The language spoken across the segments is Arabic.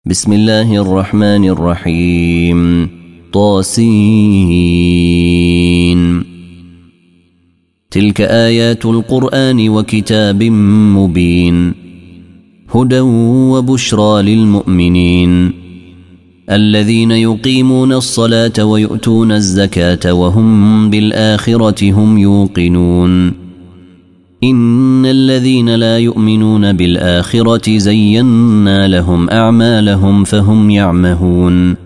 بسم الله الرحمن الرحيم طاسين. تلك آيات القرآن وكتاب مبين هدى وبشرى للمؤمنين الذين يقيمون الصلاة ويؤتون الزكاة وهم بالآخرة هم يوقنون. إن الذين لا يؤمنون بالآخرة زينا لهم أعمالهم فهم يعمهون.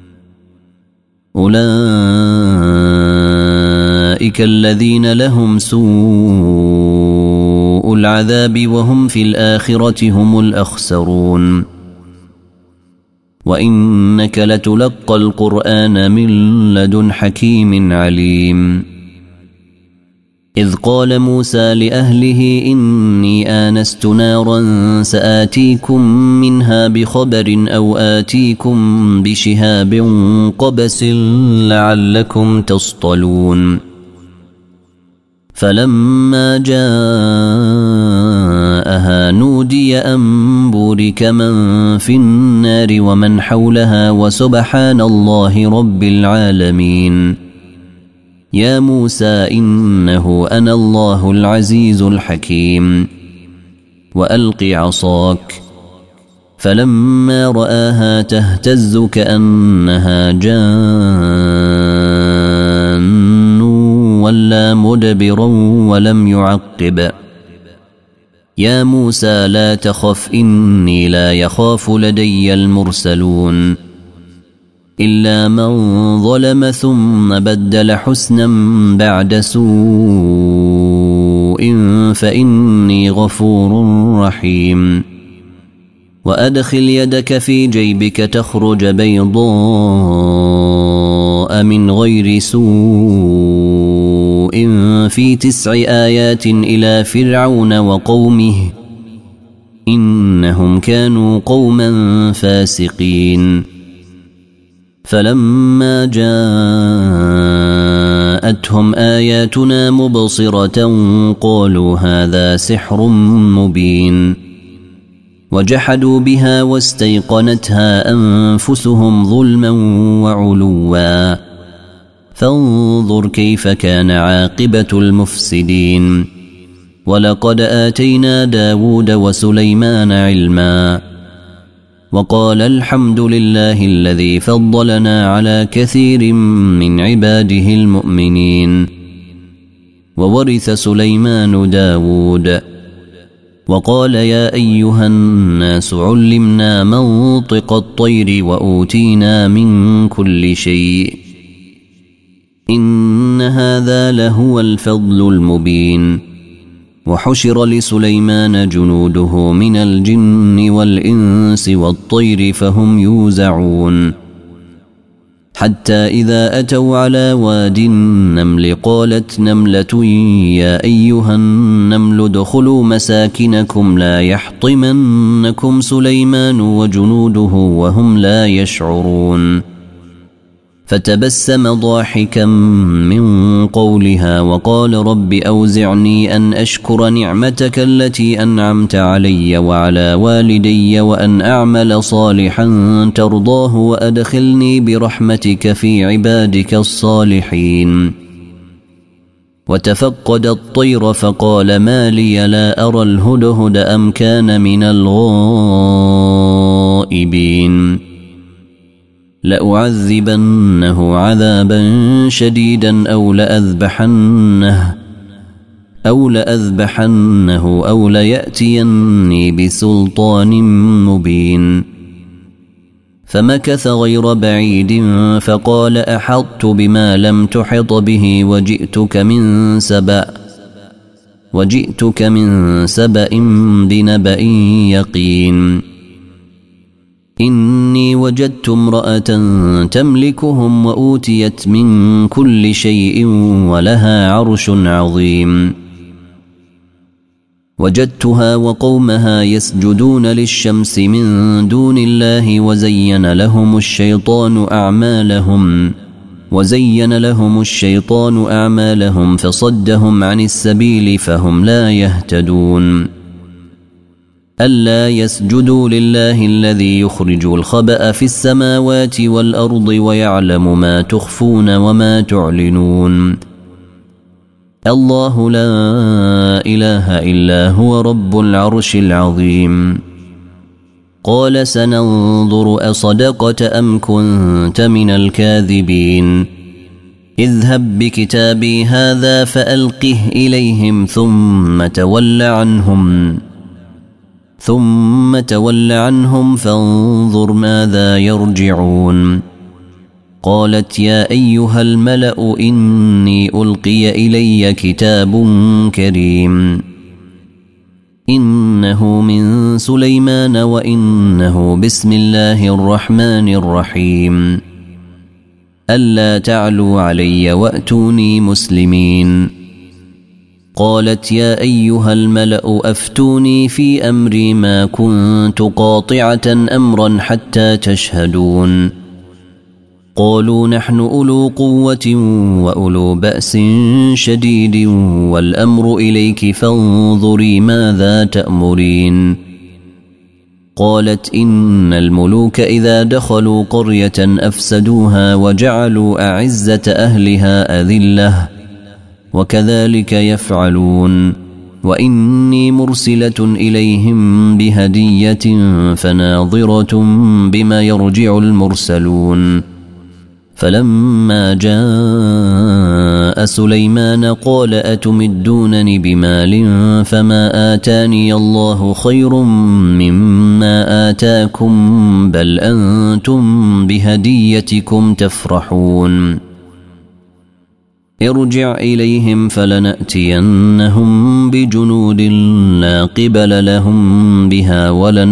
أولئك الذين لهم سوء العذاب وهم في الآخرة هم الأخسرون. وإنك لتلقى القرآن من لدن حكيم عليم. إذ قال موسى لأهله إني آنست نارا سآتيكم منها بخبر أو آتيكم بشهاب قبس لعلكم تصطلون. فلما جاءها نودي أن بورك من في النار ومن حولها وسبحان الله رب العالمين. يا موسى إنه أنا الله العزيز الحكيم. وألق عصاك. فلما رآها تهتز كأنها جان ولا مدبرا ولم يعقب. يا موسى لا تخف إني لا يخاف لدي المرسلون. إلا من ظلم ثم بدل حسنا بعد سوء فإني غفور رحيم. وأدخل يدك في جيبك تخرج بيضاء من غير سوء في 9 آيات إلى فرعون وقومه إنهم كانوا قوما فاسقين. فلما جاءتهم آياتنا مبصرة قالوا هذا سحر مبين. وجحدوا بها واستيقنتها أنفسهم ظلما وعلوا. فانظر كيف كان عاقبة المفسدين. ولقد آتينا داود وسليمان علما. وقال الحمد لله الذي فضلنا على كثير من عباده المؤمنين. وورث سليمان داود. وقال يا أيها الناس علمنا منطق الطير وأوتينا من كل شيء. إن هذا لهو الفضل المبين. وحشر لسليمان جنوده من الجن والإنس والطير فهم يوزعون. حتى إذا أتوا على واد النمل قالت نملة يا أيها النمل ادخلوا مساكنكم لا يحطمنكم سليمان وجنوده وهم لا يشعرون. فتبسم ضاحكا من قولها وقال رب أوزعني أن أشكر نعمتك التي أنعمت علي وعلى والدي وأن أعمل صالحا ترضاه وأدخلني برحمتك في عبادك الصالحين. وتفقد الطير فقال ما لي لا أرى الهدهد أم كان من الغائبين. لأعذبنه عذابا شديدا أو لأذبحنه أو ليأتيني بسلطان مبين. فمكث غير بعيد فقال أحطت بما لم تحط به وجئتك من سبأ بنبأ يقين. إني وجدت امرأة تملكهم وأوتيت من كل شيء ولها عرش عظيم. وجدتها وقومها يسجدون للشمس من دون الله وزين لهم الشيطان أعمالهم فصدهم عن السبيل فهم لا يهتدون. ألا يسجدوا لله الذي يخرج الخبأ في السماوات والأرض ويعلم ما تخفون وما تعلنون الله لا إله إلا هو رب العرش العظيم قال سننظر أصدقت أم كنت من الكاذبين اذهب بكتابي هذا فألقه إليهم ثم تول عنهم فانظر ماذا يرجعون قالت يا أيها الملأ إني ألقي إلي كتاب كريم إنه من سليمان وإنه بسم الله الرحمن الرحيم ألا تعلوا علي وأتوني مسلمين قالت يا أيها الملأ أفتوني في أمري ما كنت قاطعة أمرا حتى تشهدون قالوا نحن أولو قوة وأولو بأس شديد والأمر إليك فانظري ماذا تأمرين قالت إن الملوك إذا دخلوا قرية أفسدوها وجعلوا أعزة أهلها أذلة وكذلك يفعلون وإني مرسلة إليهم بهدية فناظرة بما يرجع المرسلون فلما جاء سليمان قال أتمدونني بمال فما آتاني الله خير مما آتاكم بل أنتم بهديتكم تفرحون ارجع إليهم فلنأتينهم بجنود لا قبل لهم بها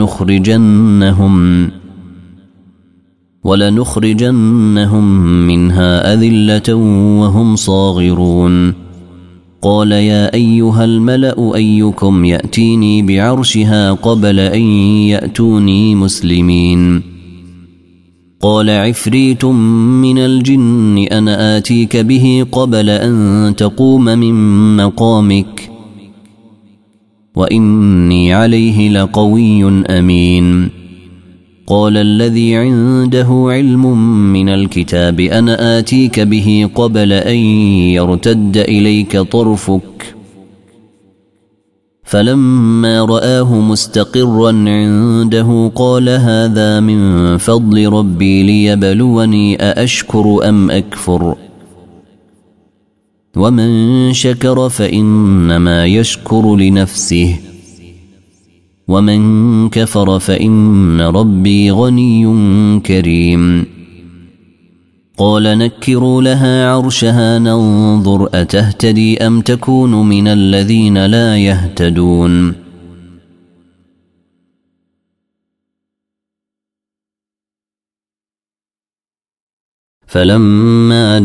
ولنخرجنهم منها أذلة وهم صاغرون قال يا أيها الملأ أيكم يأتيني بعرشها قبل أن يأتوني مسلمين قال عفريت من الجن أنا آتيك به قبل أن تقوم من مقامك وإني عليه لقوي أمين قال الذي عنده علم من الكتاب أنا آتيك به قبل أن يرتد إليك طرفك فلما رآه مستقرا عنده قال هذا من فضل ربي ليبلوني أأشكر أم أكفر ومن شكر فإنما يشكر لنفسه ومن كفر فإن ربي غني كريم قال نكروا لها عرشها ننظر أتهتدي أم تكون من الذين لا يهتدون فلما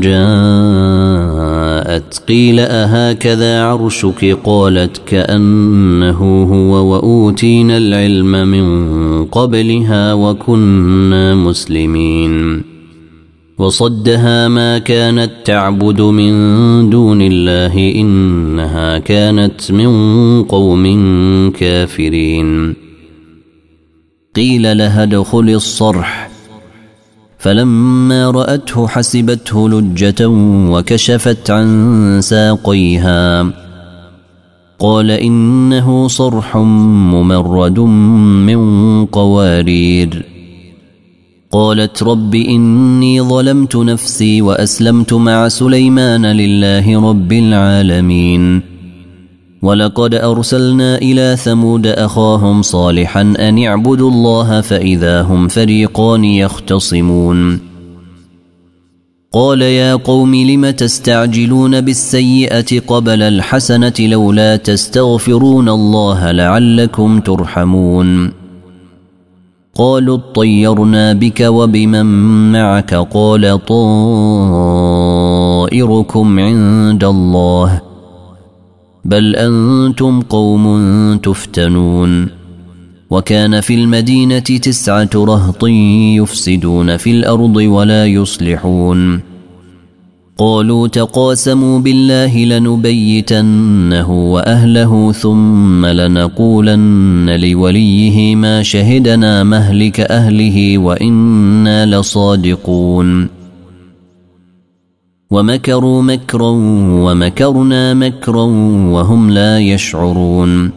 جاءت قيل أهكذا عرشك قالت كأنه هو وأوتينا العلم من قبلها وكنا مسلمين وصدها ما كانت تعبد من دون الله إنها كانت من قوم كافرين قيل لها ادخل الصرح فلما رأته حسبته لجة وكشفت عن ساقيها قال إنه صرح ممرد من قوارير قالت رب إني ظلمت نفسي وأسلمت مع سليمان لله رب العالمين ولقد أرسلنا إلى ثمود أخاهم صالحا أن اعبدوا الله فإذا هم فريقان يختصمون قال يا قوم لم تستعجلون بالسيئة قبل الحسنة لولا تستغفرون الله لعلكم ترحمون قالوا اطيرنا بك وبمن معك قال طائركم عند الله بل أنتم قوم تفتنون وكان في المدينة 9 رهط يفسدون في الأرض ولا يصلحون قالوا تقاسموا بالله لنبيتنه وأهله ثم لنقولن لوليه ما شهدنا مهلك أهله وإنا لصادقون ومكروا مكرا ومكرنا مكرا وهم لا يشعرون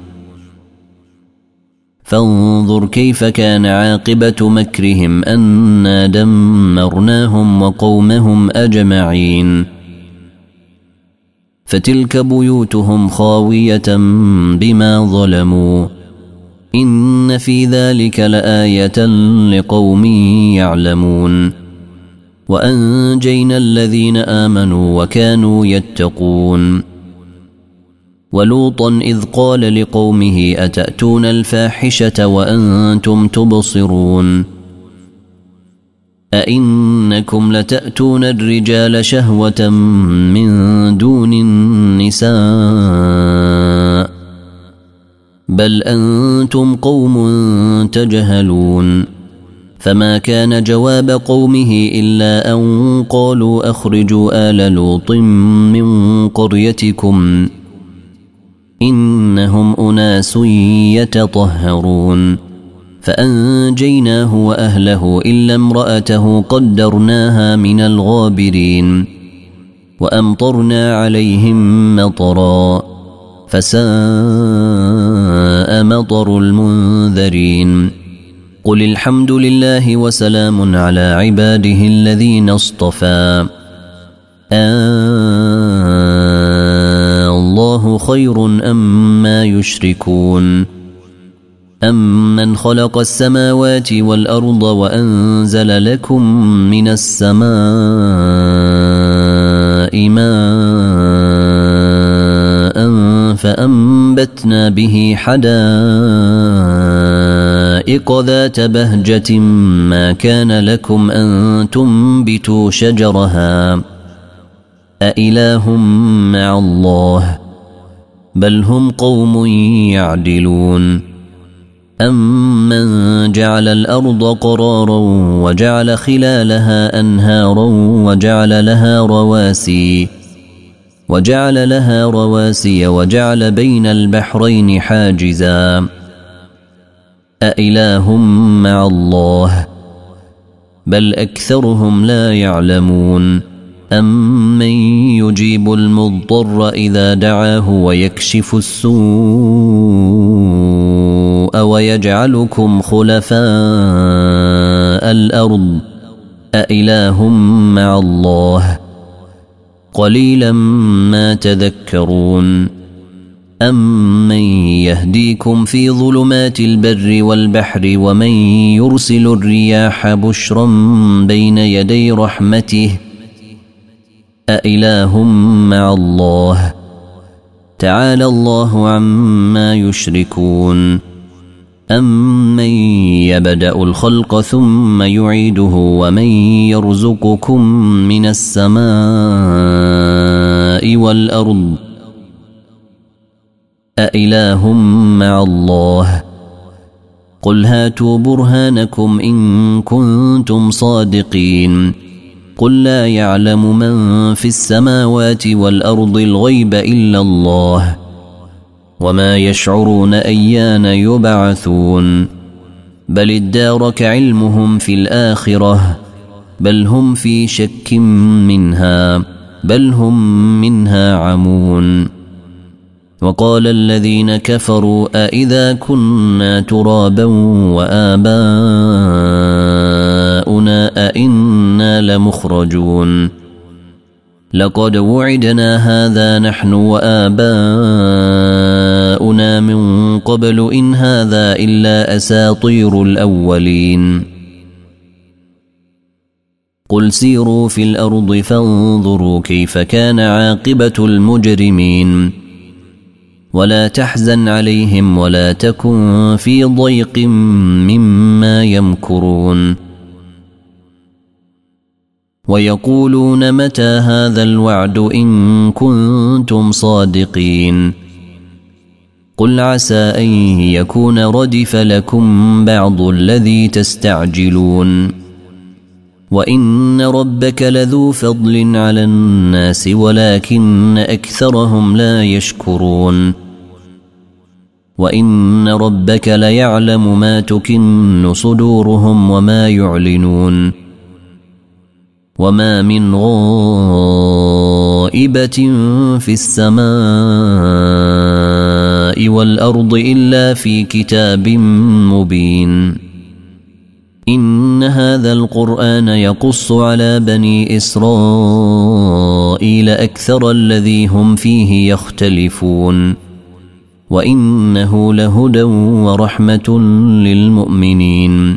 فانظر كيف كان عاقبة مكرهم أنا دمرناهم وقومهم أجمعين فتلك بيوتهم خاوية بما ظلموا إن في ذلك لآية لقوم يعلمون وأنجينا الذين آمنوا وكانوا يتقون ولوطا إذ قال لقومه أتأتون الفاحشة وأنتم تبصرون أئنكم لتأتون الرجال شهوة من دون النساء بل أنتم قوم تجهلون فما كان جواب قومه إلا أن قالوا أخرجوا آل لوط من قريتكم إنهم أناس يتطهرون فأنجيناه وأهله إلا امرأته قدرناها من الغابرين وأمطرنا عليهم مطرا فساء مطر المنذرين قل الحمد لله وسلام على عباده الذين اصطفى الله خير أما يشركون أمن خلق السماوات والأرض وأنزل لكم من السماء ماء فأنبتنا به حدائق ذات بهجة ما كان لكم أن تنبتوا شجرها أإله مع الله بل هم قوم يعدلون أمن جعل الأرض قرارا وجعل خلالها أنهارا وجعل لها رواسي وجعل بين البحرين حاجزا أإله مع الله بل أكثرهم لا يعلمون أمن يجيب المضطر إذا دعاه ويكشف السوء ويجعلكم خلفاء الأرض أإله مع الله قليلا ما تذكرون أمن يهديكم في ظلمات البر والبحر ومن يرسل الرياح بشرا بين يدي رحمته أإله مع الله تعالى الله عما يشركون أمن يبدأ الخلق ثم يعيده ومن يرزقكم من السماء والأرض أإله مع الله قل هاتوا برهانكم إن كنتم صادقين قل لا يعلم من في السماوات والأرض الغيب إلا الله وما يشعرون أيان يبعثون بل ادارك علمهم في الآخرة بل هم في شك منها بل هم منها عمون وقال الذين كفروا أإذا كنا ترابا وآباؤنا أإنا لمخرجون لقد وعدنا هذا نحن وآباؤنا من قبل إن هذا إلا أساطير الأولين قل سيروا في الأرض فانظروا كيف كان عاقبة المجرمين ولا تحزن عليهم ولا تكن في ضيق مما يمكرون ويقولون متى هذا الوعد إن كنتم صادقين قل عسى أن يكون ردف لكم بعض الذي تستعجلون وإن ربك لذو فضل على الناس ولكن أكثرهم لا يشكرون وإن ربك ليعلم ما تكن صدورهم وما يعلنون وما من غائبة في السماء والأرض إلا في كتاب مبين إن هذا القرآن يقص على بني إسرائيل أكثر الذي هم فيه يختلفون وإنه لهدى ورحمة للمؤمنين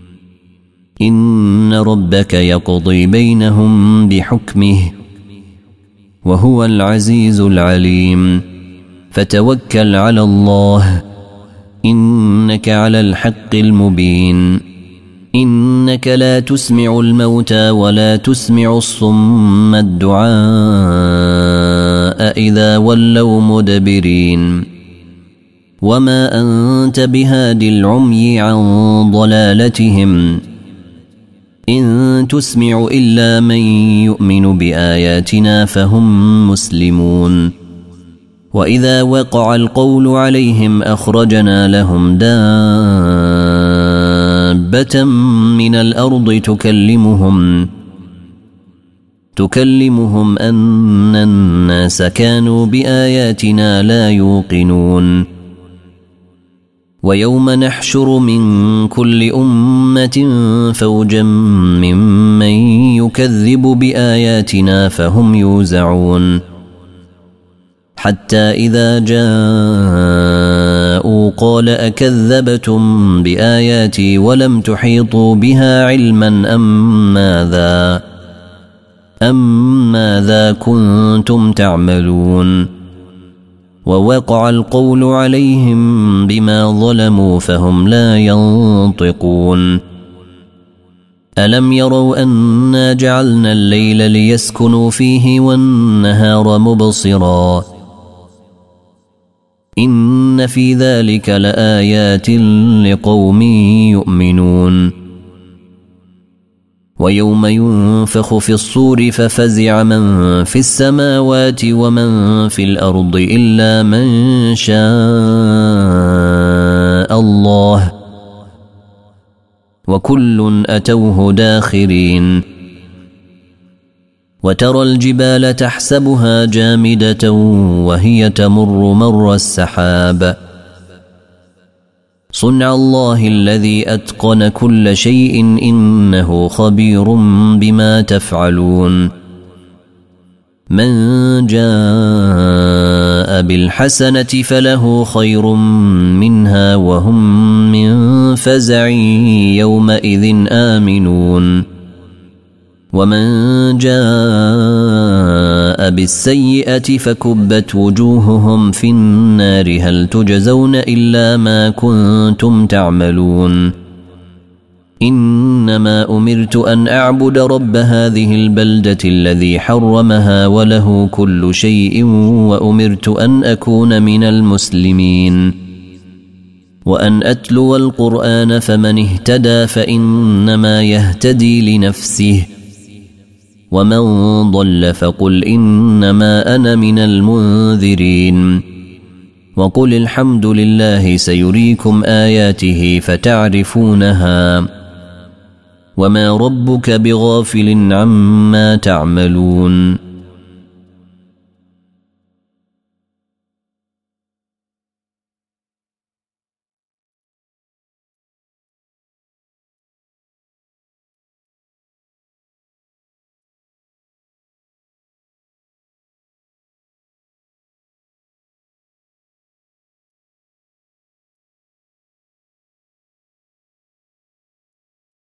إن ربك يقضي بينهم بحكمه وهو العزيز العليم فتوكل على الله إنك على الحق المبين إنك لا تسمع الموتى ولا تسمع الصم الدعاء إذا ولوا مدبرين وما أنت بهاد العمي عن ضلالتهم إن تسمع إلا من يؤمن بآياتنا فهم مسلمون وإذا وقع القول عليهم أخرجنا لهم دابة من الأرض تكلمهم أن الناس كانوا بآياتنا لا يوقنون ويوم نحشر من كل أمة فوجا ممن يكذب بآياتنا فهم يوزعون حتى إذا جاءوا قال أكذبتم بآياتي ولم تحيطوا بها علما أم ماذا كنتم تعملون ووقع القول عليهم بما ظلموا فهم لا ينطقون ألم يروا أنا جعلنا الليل ليسكنوا فيه والنهار مبصرا إن في ذلك لآيات لقوم يؤمنون ويوم ينفخ في الصور ففزع من في السماوات ومن في الأرض إلا من شاء الله وكل أتوه داخرين وترى الجبال تحسبها جامدة وهي تمر مر السحاب صنع الله الذي أتقن كل شيء إنه خبير بما تفعلون من جاء بالحسنة فله خير منها وهم من فزع يومئذ آمنون ومن جاء بالسيئة فكبت وجوههم في النار هل تجزون إلا ما كنتم تعملون إنما أمرت أن أعبد رب هذه البلدة الذي حرمها وله كل شيء وأمرت أن أكون من المسلمين وأن أتلو القرآن فمن اهتدى فإنما يهتدي لنفسه ومن ضل فقل إنما أنا من المنذرين وقل الحمد لله سيريكم آياته فتعرفونها وما ربك بغافل عما تعملون